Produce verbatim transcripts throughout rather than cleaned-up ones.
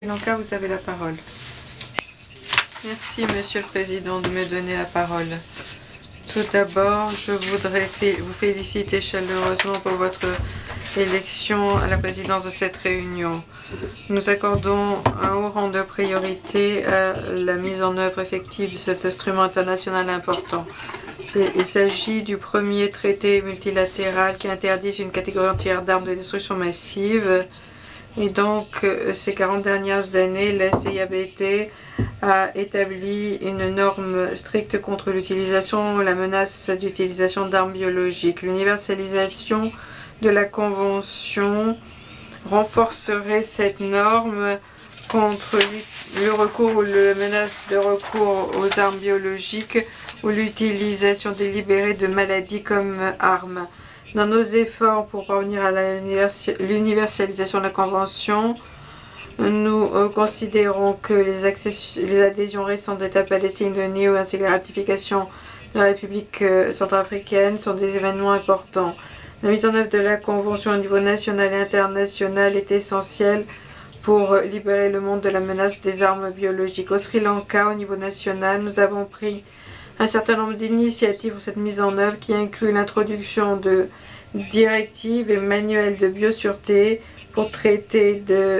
Lanka, vous avez la parole. Merci, Monsieur le Président, de me donner la parole. Tout d'abord, je voudrais vous féliciter chaleureusement pour votre élection à la présidence de cette réunion. Nous accordons un haut rang de priorité à la mise en œuvre effective de cet instrument international important. Il s'agit du premier traité multilatéral qui interdit une catégorie entière d'armes de destruction massive. Et donc, ces quarante dernières années, la C I A B T a établi une norme stricte contre l'utilisation ou la menace d'utilisation d'armes biologiques. L'universalisation de la Convention renforcerait cette norme contre le recours ou la menace de recours aux armes biologiques ou l'utilisation délibérée de maladies comme armes. Dans nos efforts pour parvenir à l'universalisation de la Convention, nous euh, considérons que les, les adhésions récentes de l'État de Palestine, de N I O ainsi que la ratification de la République euh, centrafricaine sont des événements importants. La mise en œuvre de la Convention au niveau national et international est essentielle pour libérer le monde de la menace des armes biologiques. Au Sri Lanka, au niveau national, nous avons pris un certain nombre d'initiatives pour cette mise en œuvre qui inclut l'introduction de directives et manuels de biosureté pour traiter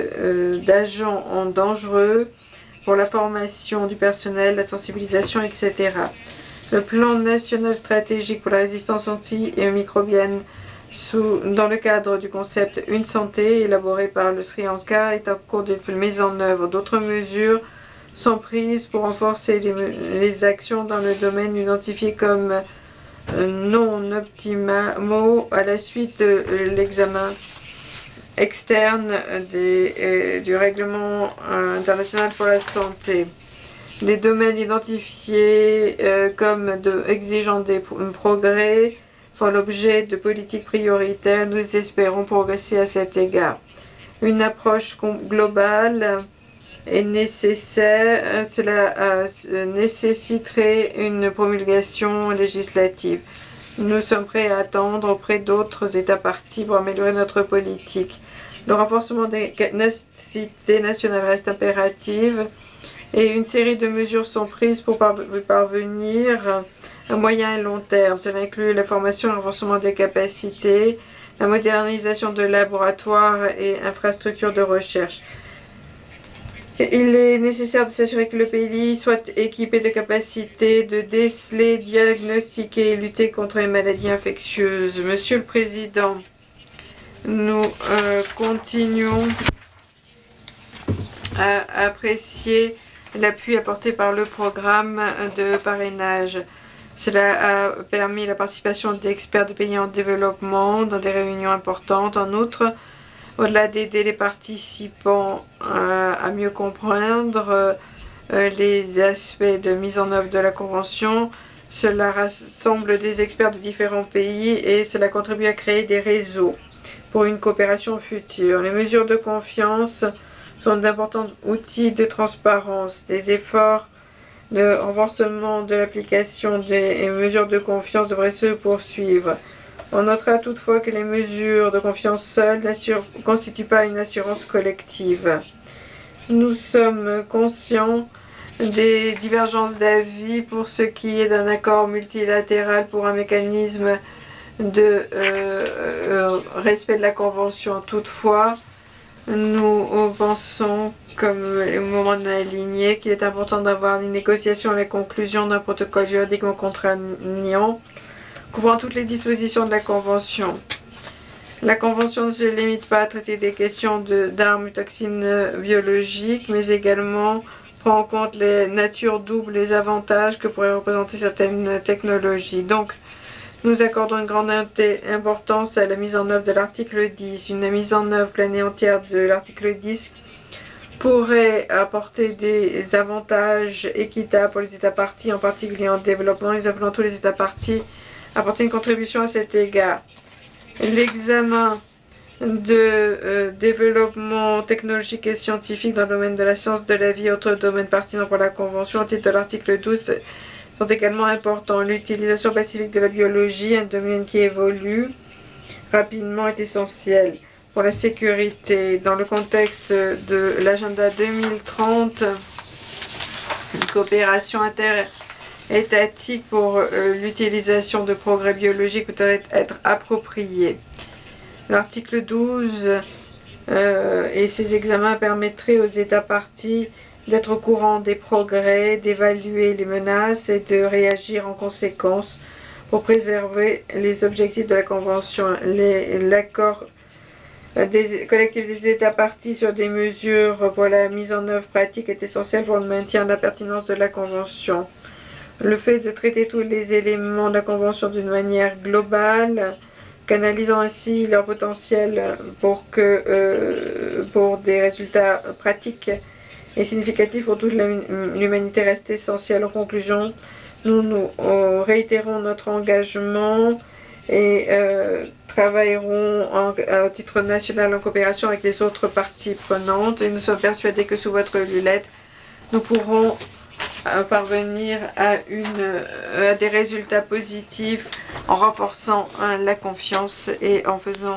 d'agents euh, dangereux, pour la formation du personnel, la sensibilisation, et cetera. Le plan national stratégique pour la résistance antimicrobienne sous, dans le cadre du concept Une santé, élaboré par le Sri Lanka, est en cours de mise en œuvre. D'autres mesures sont prises pour renforcer les, les actions dans le domaine identifié comme euh, non optimaux à la suite de euh, l'examen externe des, euh, du règlement euh, international pour la santé. Des domaines identifiés euh, comme de, exigeant des progrès font l'objet de politiques prioritaires. Nous espérons progresser à cet égard. Une approche globale est nécessaire. Cela euh, nécessiterait une promulgation législative. Nous sommes prêts à attendre auprès d'autres États parties pour améliorer notre politique. Le renforcement des capacités nationales reste impératif et une série de mesures sont prises pour parvenir à moyen et long terme. Cela inclut la formation et le renforcement des capacités, la modernisation de laboratoires et infrastructures de recherche. Il est nécessaire de s'assurer que le pays soit équipé de capacités de déceler, diagnostiquer et lutter contre les maladies infectieuses. Monsieur le Président, nous euh, continuons à apprécier l'appui apporté par le programme de parrainage. Cela a permis la participation d'experts de pays en développement dans des réunions importantes. En outre, au-delà d'aider les participants euh, à mieux comprendre euh, les aspects de mise en œuvre de la Convention, cela rassemble des experts de différents pays et cela contribue à créer des réseaux pour une coopération future. Les mesures de confiance sont d'importants outils de transparence. Des efforts de renforcement de l'application des mesures de confiance devraient se poursuivre. On notera toutefois que les mesures de confiance seules ne constituent pas une assurance collective. Nous sommes conscients des divergences d'avis pour ce qui est d'un accord multilatéral pour un mécanisme de euh, euh, respect de la Convention. Toutefois, nous pensons, comme au moment de la lignée, qu'il est important d'avoir une négociation et la conclusion d'un protocole juridiquement contraignant couvrant toutes les dispositions de la Convention. La Convention ne se limite pas à traiter des questions d'armes et toxines biologiques, mais également prend en compte les natures doubles, les avantages que pourraient représenter certaines technologies. Donc, nous accordons une grande importance à la mise en œuvre de l'article dix. Une mise en œuvre pleine et entière de l'article dix pourrait apporter des avantages équitables pour les États parties, en particulier en développement. Nous appelons tous les États parties à apporter une contribution à cet égard. L'examen de euh, développement technologique et scientifique dans le domaine de la science de la vie et autres domaines pertinents pour la Convention au titre de l'article douze sont également importants. L'utilisation pacifique de la biologie, un domaine qui évolue rapidement, est essentiel. pour la sécurité. Dans le contexte de l'agenda deux mille trente, une coopération interétatique pour euh, l'utilisation de progrès biologiques devrait être appropriée. L'article douze euh, et ses examens permettraient aux États parties d'être au courant des progrès, d'évaluer les menaces et de réagir en conséquence pour préserver les objectifs de la Convention. L'accord des collectifs des États parties sur des mesures pour la mise en œuvre pratique est essentiel pour le maintien de la pertinence de la Convention. Le fait de traiter tous les éléments de la Convention d'une manière globale, canalisant ainsi leur potentiel pour, que, euh, pour des résultats pratiques et significatifs pour toute l'humanité reste essentiel. En conclusion, nous nous réitérons notre engagement et euh, travaillerons en, au titre national en coopération avec les autres parties prenantes et nous sommes persuadés que sous votre lulette, nous pourrons euh, parvenir à, une, euh, à des résultats positifs en renforçant hein, la confiance et en faisant